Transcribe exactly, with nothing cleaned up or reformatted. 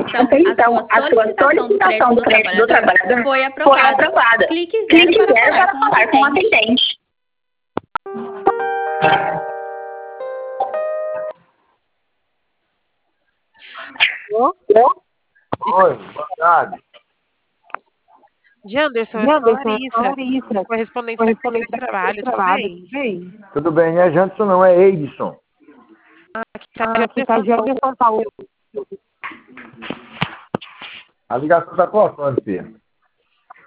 então, a sua solicitação do crédito do trabalhador foi foi aprovada. aprovada. Clique Clique zero zero para para falar com o atendente. Alô? Oi, boa tarde. Janderson, eu sou a Larissa, correspondente da Carteira de Trabalho, tudo bem? Tudo bem, não é Janderson não, é Edson. Ah, aqui está Janderson de São Paulo. A ligação está cortando, filha.